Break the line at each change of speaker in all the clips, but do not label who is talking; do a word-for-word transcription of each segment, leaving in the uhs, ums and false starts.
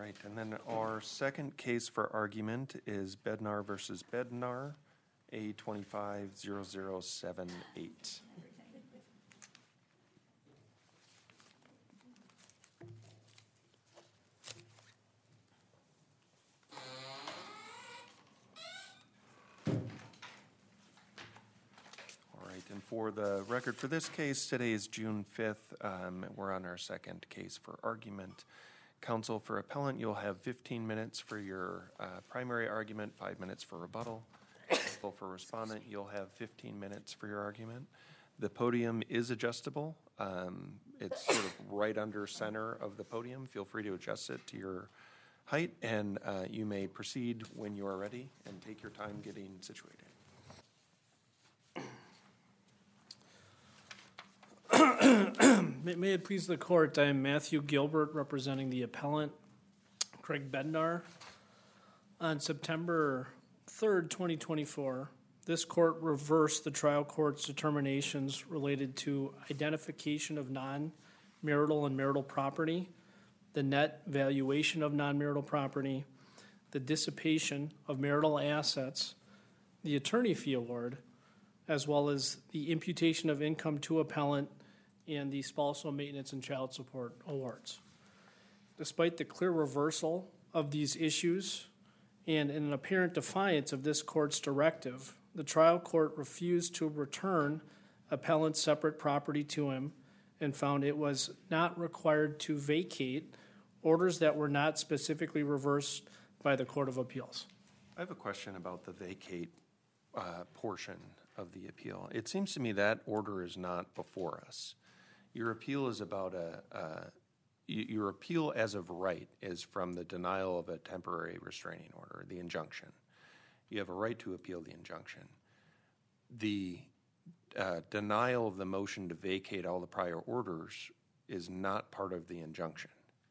right, and then our second case for argument is Bednar versus Bednar, A twenty-five zero zero seven eight. All right, and for the record, for this case, today is June fifth. Um, we're on our second case for argument. Counsel for appellant, you'll have fifteen minutes for your uh, primary argument, five minutes for rebuttal. Counsel for respondent, you'll have fifteen minutes for your argument. The podium is adjustable. Um, it's sort of right under center of the podium. Feel free to adjust it to your height, and uh, you may proceed when you are ready and take your time getting situated.
May it please the court, I am Matthew Gilbert representing the appellant, Craig Bednar. On September third, twenty twenty-four, this court reversed the trial court's determinations related to identification of non-marital and marital property, the net valuation of non-marital property, the dissipation of marital assets, the attorney fee award, as well as the imputation of income to appellant and the spousal maintenance and child support awards. Despite the clear reversal of these issues and in an apparent defiance of this court's directive, the trial court refused to return appellant's separate property to him and found it was not required to vacate orders that were not specifically reversed by the Court of Appeals.
I have a question about the vacate uh, portion of the appeal. It seems to me that order is not before us. Your appeal is about a, uh, your appeal as of right is from the denial of a temporary restraining order, the injunction. You have a right to appeal the injunction. The uh, denial of the motion to vacate all the prior orders is not part of the injunction.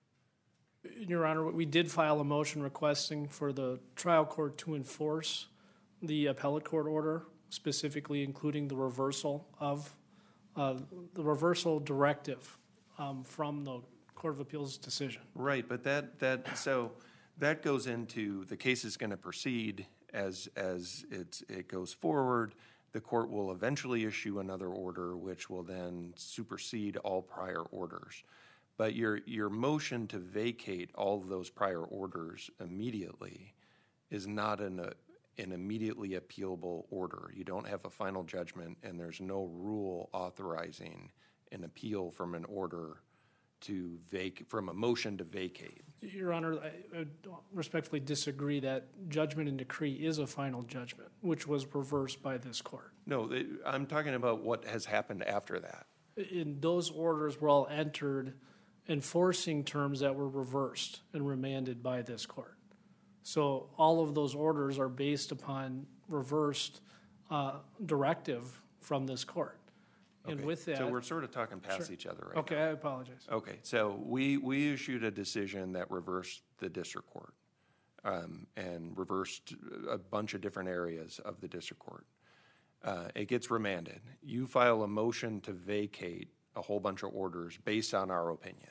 Your Honor, we did file a motion requesting for the trial court to enforce the appellate court order, specifically including the reversal of uh, the reversal directive um, from the Court of Appeals decision.
Right, but that that so that goes into the case is going to proceed as as it's it goes forward. The court will eventually issue another order, which will then supersede all prior orders. But your your motion to vacate all of those prior orders immediately is not an uh, an immediately appealable order. You don't have a final judgment, and there's no rule authorizing an appeal from an order to vac from a motion to vacate.
Your Honor, I, I respectfully disagree that judgment and decree is a final judgment, which was reversed by this court.
No, it, I'm talking about what has happened after that.
In those orders were all entered enforcing terms that were reversed and remanded by this court. So all of those orders are based upon reversed uh, directive from this court. And
Okay.
with that,
so we're sort of talking past
Sure.
each other right
okay,
now.
I apologize.
Okay, so we, we issued a decision that reversed the district court um, and reversed a bunch of different areas of the district court. Uh, it gets remanded. You file a motion to vacate a whole bunch of orders based on our opinion,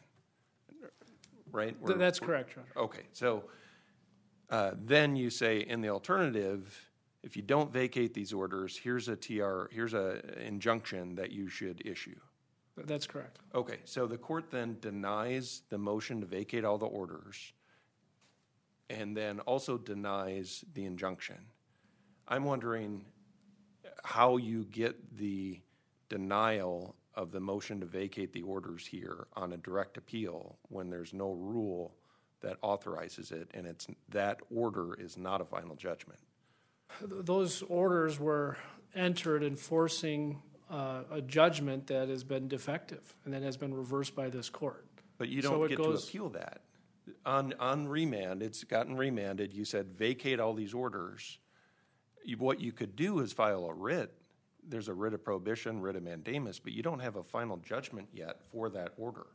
right?
Th- that's correct, Your Honor.
Okay, so uh, then you say in the alternative, if you don't vacate these orders, here's a T R, here's a injunction that you should issue.
Th- That's correct.
Okay, so the court then denies the motion to vacate all the orders and then also denies the injunction. I'm wondering how you get the denial of the motion to vacate the orders here on a direct appeal when there's no rule that authorizes it, and it's that order is not a final judgment.
Th- Those orders were entered enforcing uh, a judgment that has been defective and that has been reversed by this court.
But you
So
don't
it
get
goes-
to appeal that. On on remand, it's gotten remanded. You said vacate all these orders. You, what you could do is file a writ. There's a writ of prohibition, writ of mandamus, but you don't have a final judgment yet for that order.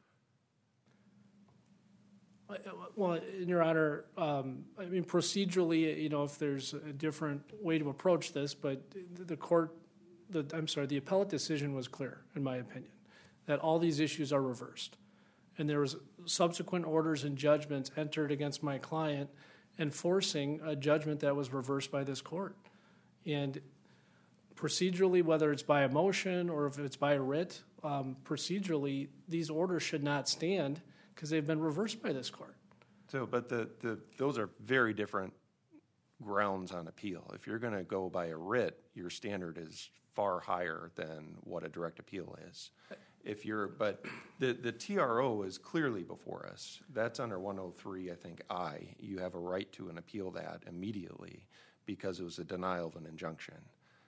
Uh, Well, Your Honor, um, I mean, procedurally, you know, if there's a different way to approach this, but the court, the, I'm sorry, the appellate decision was clear, in my opinion, that all these issues are reversed. And there was subsequent orders and judgments entered against my client enforcing a judgment that was reversed by this court. And procedurally, whether it's by a motion or if it's by a writ, um, procedurally, these orders should not stand because they've been reversed by this court.
So, but the, the, those are very different grounds on appeal. If you're gonna go by a writ, your standard is far higher than what a direct appeal is. If you're, but the, the T R O is clearly before us. That's under one oh three, I think, I. You have a right to an appeal that immediately because it was a denial of an injunction.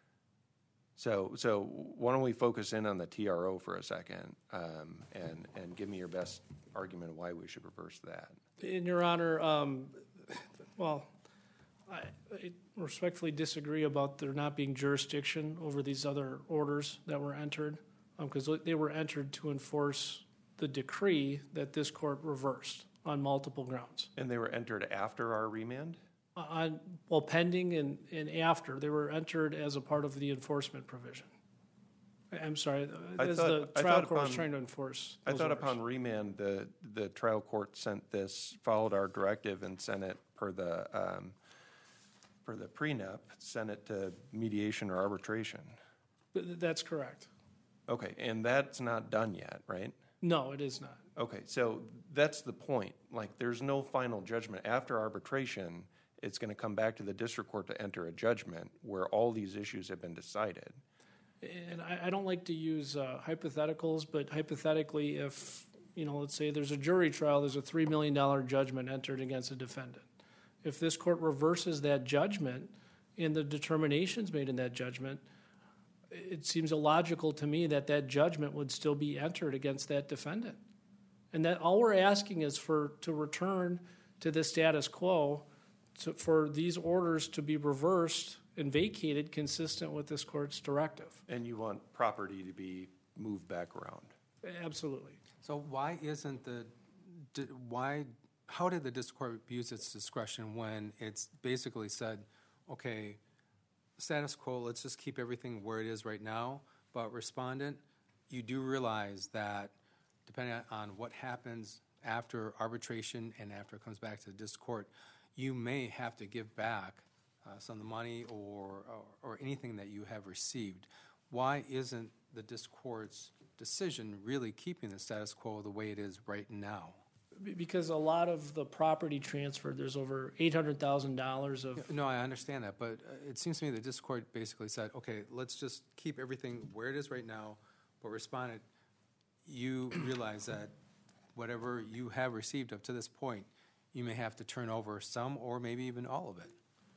So, so why don't we focus in on the T R O for a second, um, and, and give me your best argument of why we should reverse that.
In your honor, um, well, I, I respectfully disagree about there not being jurisdiction over these other orders that were entered, because um, they were entered to enforce the decree that this court reversed on multiple grounds.
And they were entered after our remand?
Uh, on, well, pending and, and after. They were entered as a part of the enforcement provision. I- I'm sorry,
I
as
thought-
the
I
trial
thought
court was
upon-
trying to enforce
I
those
thought
orders.
upon remand, the, the trial court sent this, followed our directive and sent it per the, um, per the prenup, sent it to mediation or arbitration.
But th- That's correct.
Okay, and that's not done yet, right?
No, it is not.
Okay, so that's the point. Like, there's no final judgment. After arbitration, it's gonna come back to the district court to enter a judgment where all these issues have been decided.
And I, I don't like to use uh, hypotheticals, but hypothetically, if, you know, let's say there's a jury trial, there's a three million dollars judgment entered against a defendant. If this court reverses that judgment and the determinations made in that judgment, it seems illogical to me that that judgment would still be entered against that defendant. And that all we're asking is for, to return to the status quo, to, for these orders to be reversed and vacated consistent with this court's directive.
And you want property to be moved back around.
Absolutely.
So why isn't the, di- why, how did the district court use its discretion when it's basically said, okay, status quo, let's just keep everything where it is right now, but respondent, you do realize that depending on what happens after arbitration and after it comes back to the district court, you may have to give back uh, some of the money or, or, or anything that you have received. Why isn't the district court's decision really keeping the status quo the way it is right now?
Be- Because a lot of the property transferred, there's over eight hundred thousand dollars of,
No, I understand that, but uh, it seems to me the district court basically said, okay, let's just keep everything where it is right now, but respondent, you realize that whatever you have received up to this point, you may have to turn over some or maybe even all of it.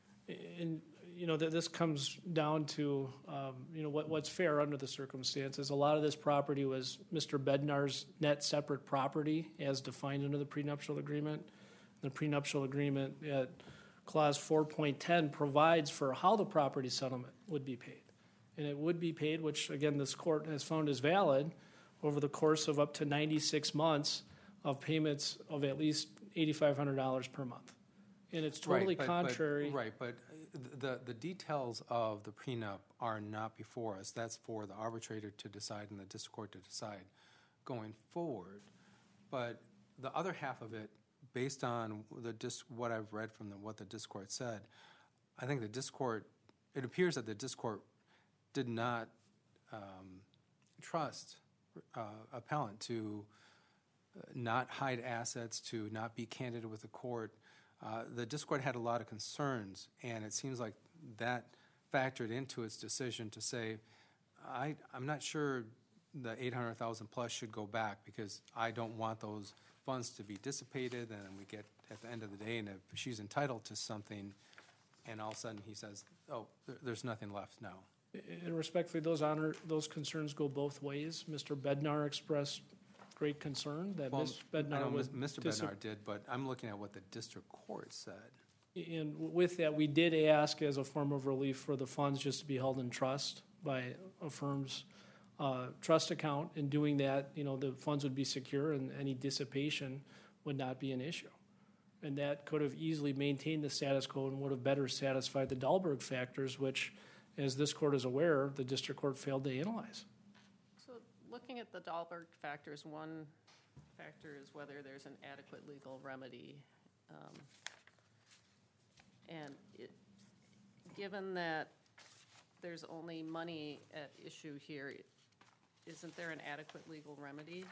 and, you know, that this comes down to, um, you know, what, what's fair under the circumstances. A lot of this property was Mister Bednar's net separate property as defined under the prenuptial agreement. The prenuptial agreement at clause four point ten provides for how the property settlement would be paid. And it would be paid, which again, this court has found is valid, over the course of up to ninety-six months of payments of at least eighty-five hundred dollars per month. And it's totally
Right, but- but-
contrary.
Right, but uh, the, the details of the prenup are not before us. That's for the arbitrator to decide and the district court to decide going forward. But the other half of it, based on the dis, what I've read from the, what the district court said, I think the district court, it appears that the district court did not um, trust uh, appellant to uh, not hide assets, to not be candid with the court. Uh, the district court had a lot of concerns, and it seems like that factored into its decision to say, I, I'm not sure the eight hundred thousand plus should go back because I don't want those funds to be dissipated, and we get at the end of the day, and if she's entitled to something, and all of a sudden he says, oh, there, there's nothing left now.
And respectfully, those honor, those concerns go both ways. Mister Bednar expressed great concern that
Well,
Miz
I
Bednar
know
would.
Mister
dis-
Bednar did, but I'm looking at what the district court said.
And with that, we did ask as a form of relief for the funds just to be held in trust by a firm's uh, trust account. In doing that, you know, the funds would be secure and any dissipation would not be an issue. And that could have easily maintained the status quo and would have better satisfied the Dahlberg factors, which, as this court is aware, the district court failed to analyze.
So looking at the Dahlberg factors, one factor is whether there's an adequate legal remedy. Um, And it, given that there's only money at issue here, isn't there an adequate legal remedy?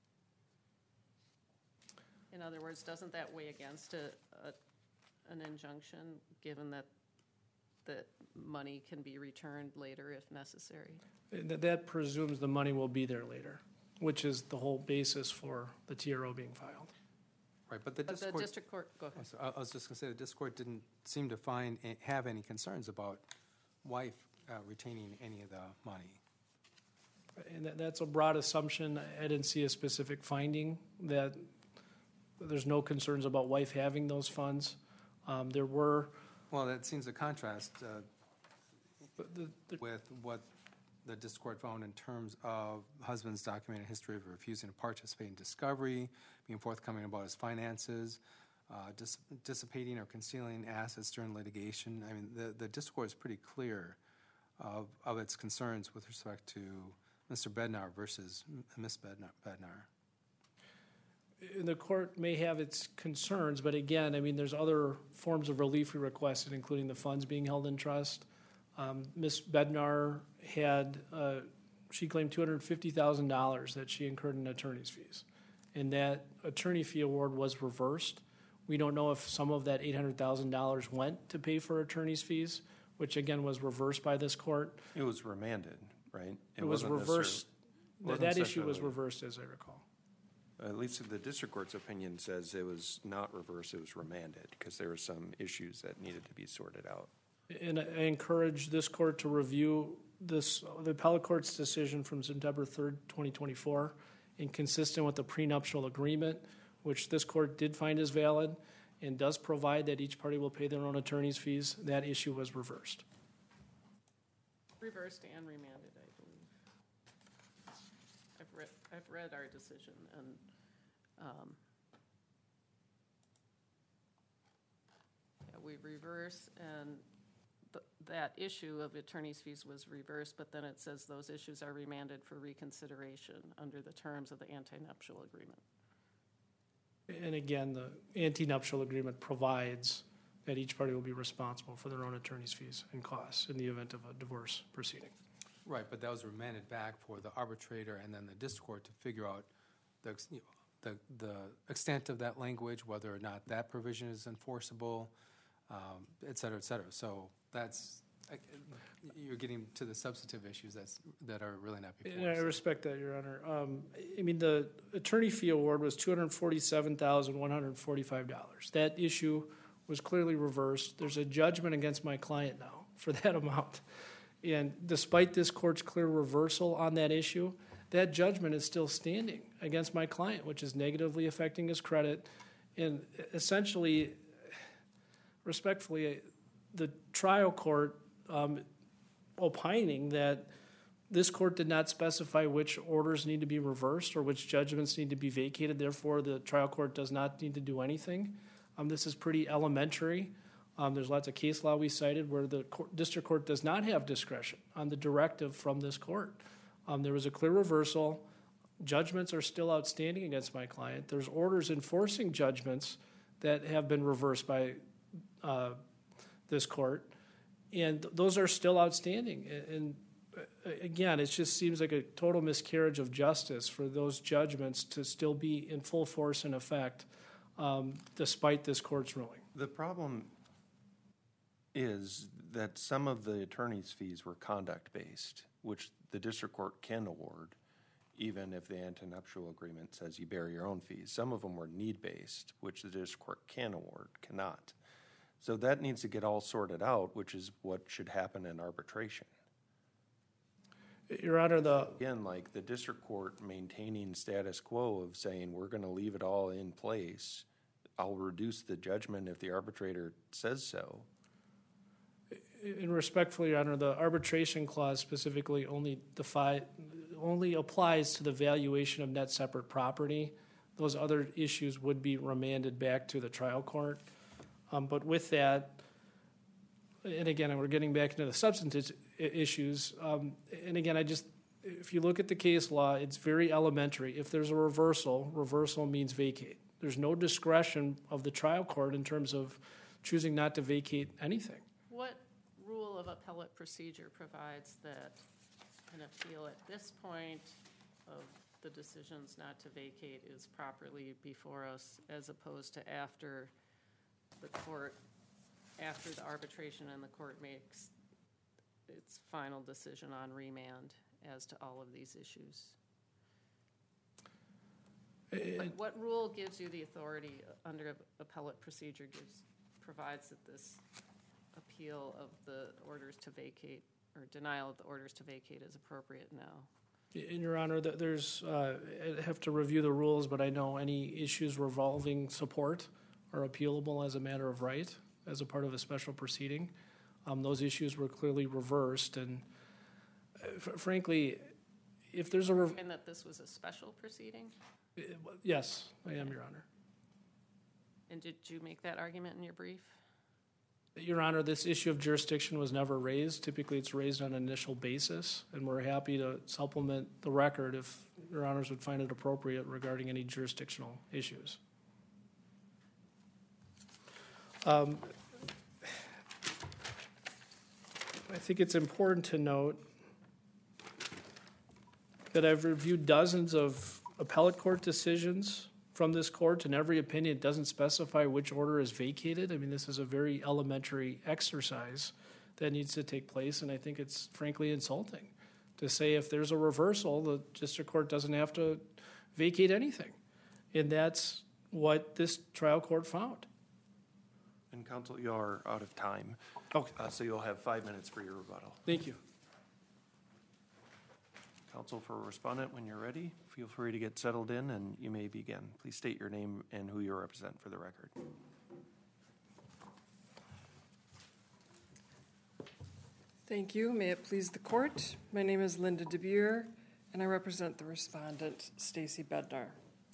In other words, doesn't that weigh against a, a, an injunction, given that, that money can be returned later if necessary?
That, that presumes the money will be there later, which is the whole basis for the T R O being filed.
Right, but the
But the
district court,
district court, go ahead.
I'm sorry, I I was just going to say, the district court didn't seem to find, eh, have any concerns about wife uh, retaining any of the money.
And that, that's a broad assumption. I didn't see a specific finding that there's no concerns about wife having those funds. Um, there were,
Well, that seems a contrast uh,
but the, the,
with what the district court found in terms of husband's documented history of refusing to participate in discovery, being forthcoming about his finances, uh, dis- dissipating or concealing assets during litigation. I mean, the, the district court is pretty clear of, of its concerns with respect to Mister Bednar versus Miss Bednar. Bednar.
and the court may have its concerns, but again, I mean, there's other forms of relief we requested, including the funds being held in trust. Um, Miz Bednar had, uh, she claimed two hundred fifty thousand dollars that she incurred in attorney's fees. And that attorney fee award was reversed. We don't know if some of that eight hundred thousand dollars went to pay for attorney's fees, which again was reversed by this court.
It was remanded, right?
It was
wasn't
reversed,
necessarily-
that
wasn't
issue was
necessarily-
reversed, as I recall.
At least the district court's opinion says it was not reversed, it was remanded, because there were some issues that needed to be sorted out.
And I encourage this court to review this, the appellate court's decision from September third, twenty twenty-four, and consistent with the prenuptial agreement, which this court did find is valid and does provide that each party will pay their own attorney's fees. That issue was reversed.
Reversed and remanded, I believe. I've read, I've read our decision, and, um, yeah, we reverse, and th- that issue of attorney's fees was reversed, but then it says those issues are remanded for reconsideration under the terms of the anti-nuptial agreement.
And again, the anti-nuptial agreement provides that each party will be responsible for their own attorney's fees and costs in the event of a divorce proceeding.
Right, but that was remanded back for the arbitrator and then the district court to figure out the, ex- you know, the, the extent of that language, whether or not that provision is enforceable, um, et cetera, et cetera. So that's, I- you're getting to the substantive issues that's, that are really not before
And I
us.
respect that, Your Honor. Um, I mean, the attorney fee award was two hundred forty-seven thousand one hundred forty-five dollars. That issue was clearly reversed. There's a judgment against my client now for that amount. And despite this court's clear reversal on that issue, that judgment is still standing against my client, which is negatively affecting his credit. And essentially, respectfully, the trial court um, opining that this court did not specify which orders need to be reversed or which judgments need to be vacated. Therefore, the trial court does not need to do anything. Um, this is pretty elementary. Um, there's lots of case law we cited where the court, district court does not have discretion on the directive from this court. Um, there was a clear reversal. Judgments are still outstanding against my client. There's orders enforcing judgments that have been reversed by uh, this court, and th- those are still outstanding. A- And uh, again, it just seems like a total miscarriage of justice for those judgments to still be in full force and effect um, despite this court's ruling.
The problem is that some of the attorney's fees were conduct-based, which the district court can award, even if the antenuptial agreement says you bear your own fees. Some of them were need-based, which the district court can award, cannot. So that needs to get all sorted out, which is what should happen in arbitration.
Your Honor, the
Again, like the district court maintaining status quo of saying, we're gonna leave it all in place. I'll reduce the judgment if the arbitrator says so.
And respectfully, Your Honor, the arbitration clause specifically only defi, only applies to the valuation of net separate property. Those other issues would be remanded back to the trial court. Um, but with that, and again, we're getting back into the substantive i- issues. Um, and again, I just, if you look at the case law, it's very elementary. If there's a reversal, reversal means vacate. There's no discretion of the trial court in terms of choosing not to vacate anything.
What rule of appellate procedure provides that an appeal at this point of the decisions not to vacate is properly before us, as opposed to after the court, after the arbitration and the court makes its final decision on remand as to all of these issues? Like, what rule gives you the authority under appellate procedure gives, provides that this appeal of the orders to vacate or denial of the orders to vacate is appropriate now?
In Your Honor, th- there's, uh, I have to review the rules, but I know any issues revolving support are appealable as a matter of right, as a part of a special proceeding. Um, those issues were clearly reversed, and uh, f- frankly, if there's a, rev-
And that this was a special proceeding?
yes, I am, Your Honor.
And did you make that argument in your brief?
Your Honor, this issue of jurisdiction was never raised. Typically, it's raised on an initial basis, and we're happy to supplement the record if Your Honors would find it appropriate regarding any jurisdictional issues. Um, I think it's important to note that I've reviewed dozens of appellate court decisions from this court, and every opinion doesn't specify which order is vacated. I mean, this is a very elementary exercise that needs to take place, and I think it's frankly insulting to say if there's a reversal, the district court doesn't have to vacate anything. And that's what this trial court found.
And counsel, you are out of time.
Okay.
Uh, so you'll have five minutes for your rebuttal.
Thank you.
Counsel for respondent, when you're ready, feel free to get settled in and you may begin. Please state your name and who you represent for the record.
Thank you. May it please the court. My name is Linda DeBeer, and I represent the respondent, Stacy Bednar.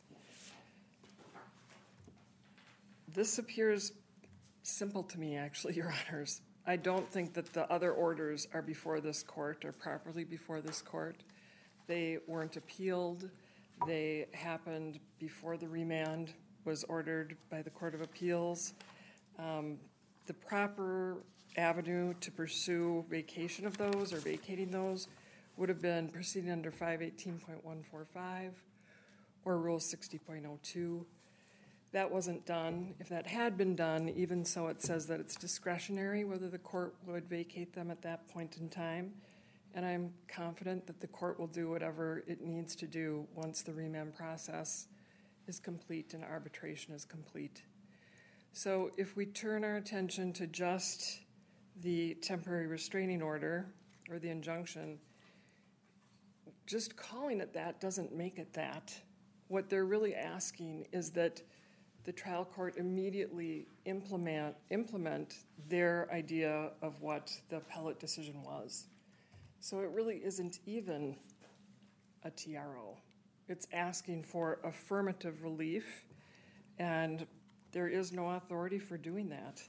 This appears simple to me, actually, Your Honors. I don't think that the other orders are before this court or properly before this court. They weren't appealed. They happened before the remand was ordered by the Court of Appeals. Um, the proper avenue to pursue vacation of those or vacating those would have been proceeding under five eighteen point one four five or Rule sixty point oh two. That wasn't done. If that had been done, even so, it says that it's discretionary whether the court would vacate them at that point in time. And I'm confident that the court will do whatever it needs to do once the remand process is complete and arbitration is complete. So if we turn our attention to just the temporary restraining order or the injunction, just calling it that doesn't make it that. What they're really asking is that the trial court immediately implement implement their idea of what the appellate decision was. So it really isn't even a T R O. It's asking for affirmative relief, and there is no authority for doing that.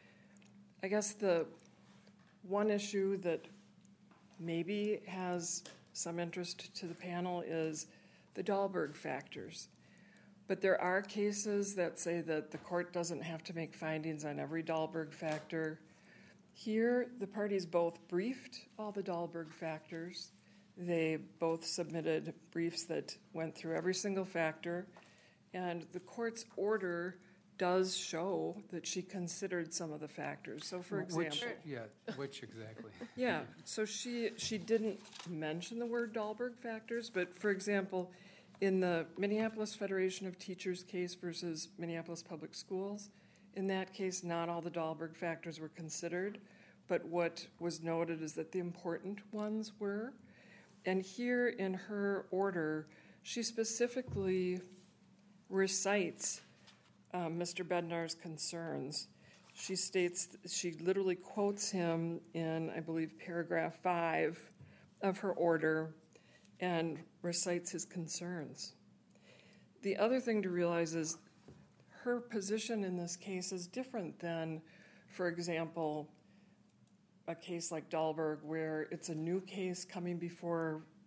I guess the one issue that maybe has some interest to the panel is the Dahlberg factors. But there are cases that say that the court doesn't have to make findings on every Dahlberg factor. Here, the parties both briefed all the Dahlberg factors. They both submitted briefs that went through every single factor. And the court's order does show that she considered some of the factors. So, for example...
Which, yeah, which exactly?
Yeah, so she, she didn't mention the word Dahlberg factors, but for example, in the Minneapolis Federation of Teachers case versus Minneapolis Public Schools, in that case, not all the Dahlberg factors were considered, but what was noted is that the important ones were. And here in her order, she specifically recites um, Mister Bednar's concerns. She states, she literally quotes him in, I believe, paragraph five of her order and recites his concerns. The other thing to realize is her position in this case is different than, for example, a case like Dahlberg where it's a new case coming before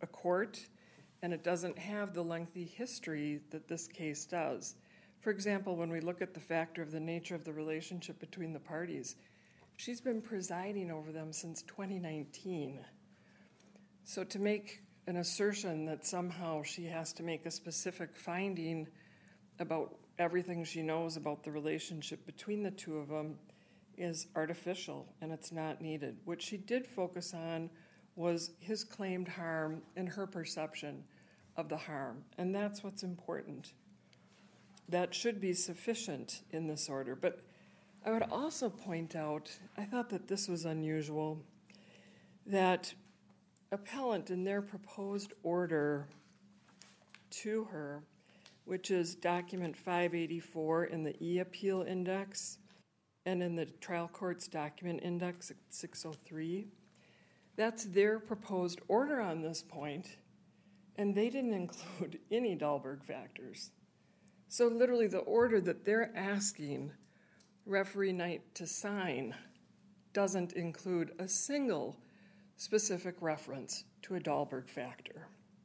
a court, and it doesn't have the lengthy history that this case does. For example, when we look at the factor of the nature of the relationship between the parties, she's been presiding over them since twenty nineteen. So to make an assertion that somehow she has to make a specific finding about everything she knows about the relationship between the two of them is artificial, and it's not needed. What she did focus on was his claimed harm and her perception of the harm, and that's what's important. That should be sufficient in this order. But I would also point out, I thought that this was unusual, that appellant in their proposed order to her, which is document five eighty-four in the e-appeal index and in the trial court's document index six oh three, that's their proposed order on this point, and they didn't include any Dahlberg factors. So literally the order that they're asking referee Knight to sign doesn't include a single specific reference to a Dahlberg factor.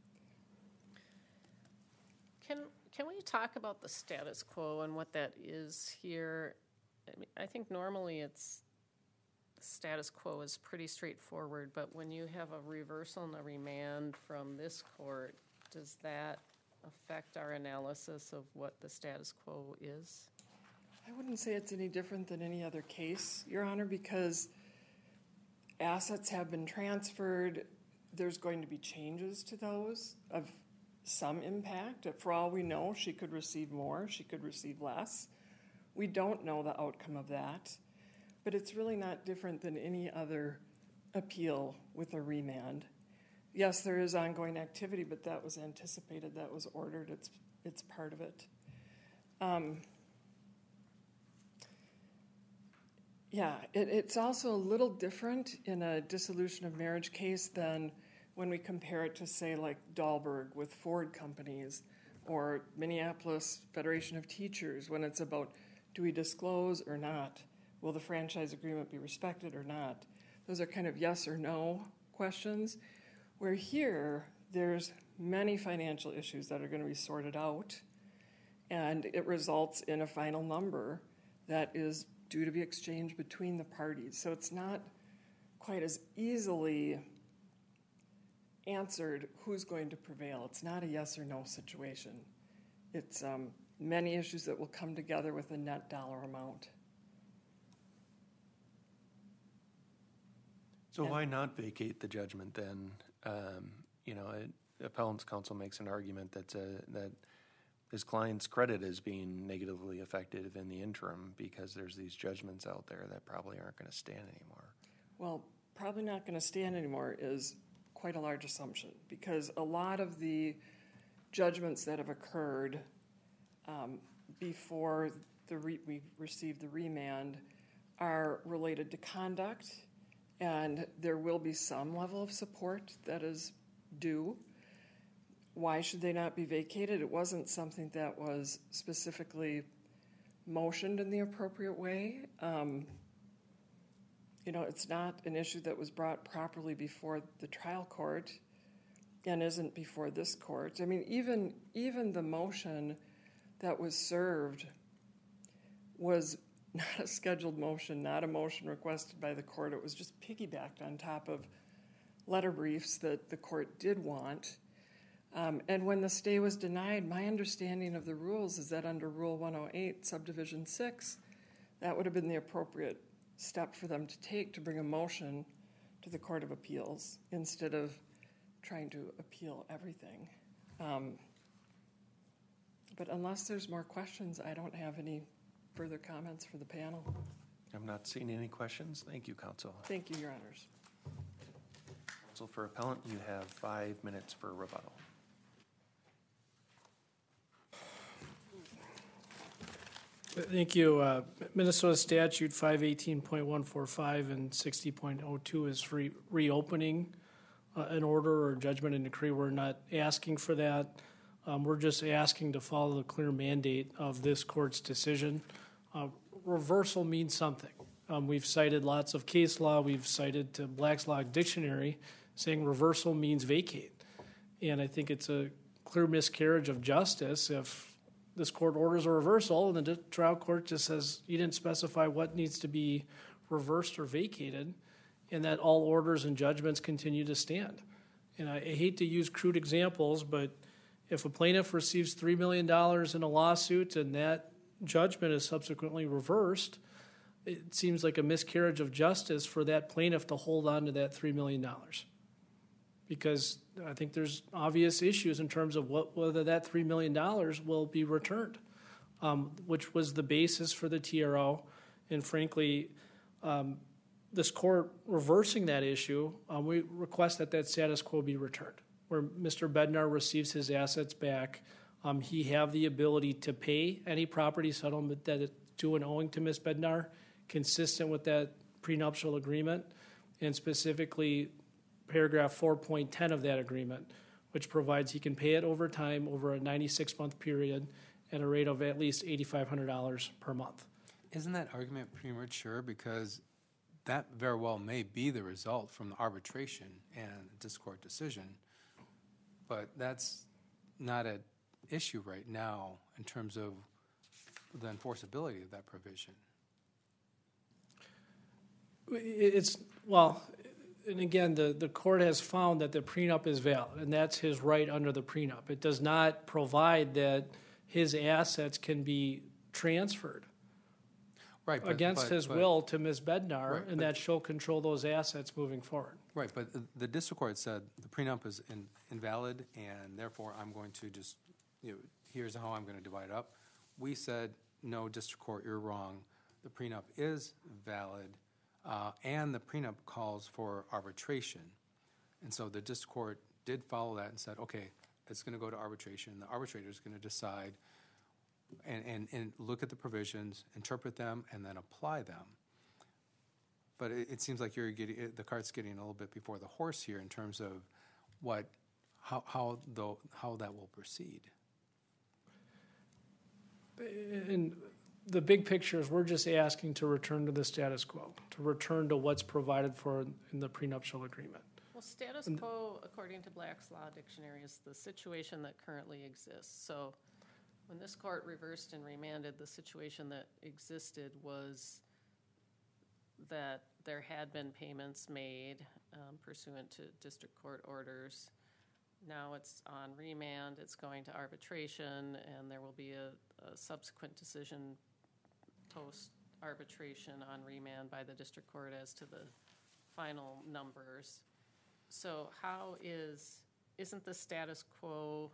Can, can we talk about the status quo and what that is here? I mean, I think normally it's, the status quo is pretty straightforward, but when you have a reversal and a remand from this court, does that affect our analysis of what the status quo is?
I wouldn't say it's any different than any other case, Your Honor, because assets have been transferred. There's going to be changes to those of some impact. For all we know, she could receive more, she could receive less. We don't know the outcome of that, but it's really not different than any other appeal with a remand. Yes, there is ongoing activity, but that was anticipated, that was ordered, it's, it's part of it. Um, yeah, it, it's also a little different in a dissolution of marriage case than when we compare it to, say, like Dahlberg with Ford companies or Minneapolis Federation of Teachers, when it's about, do we disclose or not? Will the franchise agreement be respected or not? Those are kind of yes or no questions. Where here, there's many financial issues that are going to be sorted out, and it results in a final number that is due to be exchanged between the parties. So it's not quite as easily answered who's going to prevail. It's not a yes or no situation. It's um, many issues that will come together with a net dollar amount.
So
And-
why not vacate the judgment then? Um, you know, it, appellant's counsel makes an argument that's a, that his client's credit is being negatively affected in the interim because there's these judgments out there that probably aren't going to stand anymore.
Well, probably not going to stand anymore is quite a large assumption, because a lot of the judgments that have occurred um, before the re- we received the remand are related to conduct, and there will be some level of support that is due. Why should they not be vacated? It wasn't something that was specifically motioned in the appropriate way. Um, you know, it's not an issue that was brought properly before the trial court and isn't before this court. I mean, even even the motion that was served was not a scheduled motion, not a motion requested by the court. It was just piggybacked on top of letter briefs that the court did want. Um, and when the stay was denied, my understanding of the rules is that under Rule one oh eight, Subdivision six, that would have been the appropriate step for them to take to bring a motion to the Court of Appeals instead of trying to appeal everything. Um, but unless there's more questions, I don't have any further comments for the panel.
I'm not seeing any questions. Thank you, counsel.
Thank you, Your Honors.
Counsel for appellant, you have five minutes for rebuttal.
Thank you. Uh, Minnesota statute five eighteen point one four five and sixty point oh two is re- reopening uh, an order or judgment and decree. We're not asking for that. Um, we're just asking to follow the clear mandate of this court's decision. Uh, reversal means something. Um, we've cited lots of case law. We've cited to Black's Law Dictionary saying reversal means vacate. And I think it's a clear miscarriage of justice if this court orders a reversal and the di- trial court just says you didn't specify what needs to be reversed or vacated, and that all orders and judgments continue to stand. And I, I hate to use crude examples, but if a plaintiff receives three million dollars in a lawsuit and that judgment is subsequently reversed, it seems like a miscarriage of justice for that plaintiff to hold on to that three million dollars. Because I think there's obvious issues in terms of what, whether that three million dollars will be returned, um, which was the basis for the T R O. And frankly, um, this court reversing that issue, um, we request that that status quo be returned, where Mister Bednar receives his assets back. Um, he have the ability to pay any property settlement that is due and owing to Miz Bednar, consistent with that prenuptial agreement, and specifically paragraph four point ten of that agreement, which provides he can pay it over time over a ninety-six month period at a rate of at least eighty-five hundred dollars per month.
Isn't that argument premature? Because that very well may be the result from the arbitration and the district court decision, but that's not an issue right now in terms of the enforceability of that provision.
It's, well, and again, the, the court has found that the prenup is valid, and that's his right under the prenup. It does not provide that his assets can be transferred
Right, but,
against
but,
his
but,
will to Miz Bednar,
Right,
and
but-
that she'll control those assets moving forward.
Right, but the, the district court said the prenup is in, invalid, and therefore I'm going to just, you know, here's how I'm going to divide it up. We said, no, district court, you're wrong. The prenup is valid, uh, and the prenup calls for arbitration. And so the district court did follow that and said, okay, it's going to go to arbitration. The arbitrator is going to decide and, and, and look at the provisions, interpret them, and then apply them. But it, it seems like you're getting, the cart's getting a little bit before the horse here in terms of what, how, how, though, how that will proceed.
And the big picture is we're just asking to return to the status quo, to return to what's provided for in the prenuptial agreement.
Well, status quo, according to Black's Law Dictionary, is the situation that currently exists. So when this court reversed and remanded, the situation that existed was that there had been payments made um, pursuant to district court orders. Now it's on remand, it's going to arbitration, and there will be a, a subsequent decision post-arbitration on remand by the district court as to the final numbers. So how is, isn't the status quo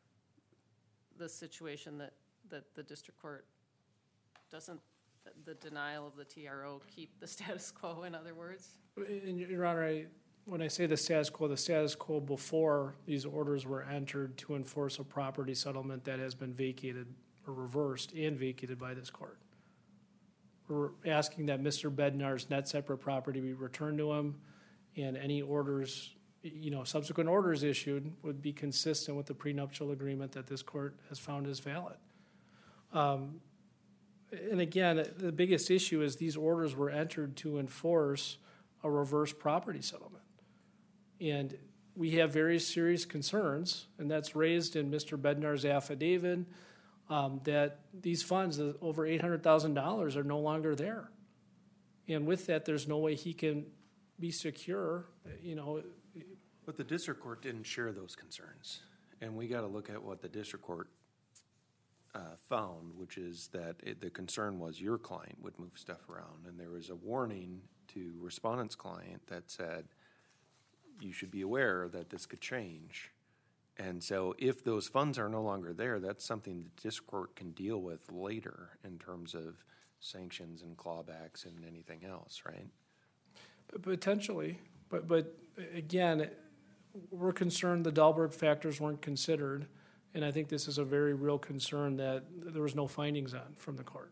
the situation that, that the district court doesn't, the denial of the T R O keep the status quo, in other words?
And Your Honor, I, when I say the status quo, the status quo before these orders were entered to enforce a property settlement that has been vacated or reversed and vacated by this court. We're asking that Mister Bednar's net separate property be returned to him, and any orders, you know, subsequent orders issued would be consistent with the prenuptial agreement that this court has found is valid. Um, and again, the biggest issue is these orders were entered to enforce a reverse property settlement. And we have very serious concerns, and that's raised in Mister Bednar's affidavit, um, that these funds, the over eight hundred thousand dollars, are no longer there. And with that, there's no way he can be secure, you know.
But the district court didn't share those concerns. And we got to look at what the district court uh, found, which is that it, the concern was your client would move stuff around. And there was a warning to respondent's client that said, you should be aware that this could change. And so if those funds are no longer there, that's something the district court can deal with later in terms of sanctions and clawbacks and anything else, right?
But potentially, but but again, we're concerned the Dahlberg factors weren't considered, and I think this is a very real concern that there was no findings on from the court.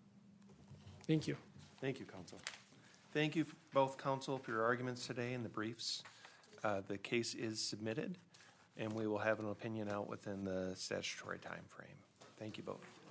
Thank you.
Thank you, counsel. Thank you both, counsel, for your arguments today and the briefs. Uh, the case is submitted, and we will have an opinion out within the statutory time frame. Thank you both.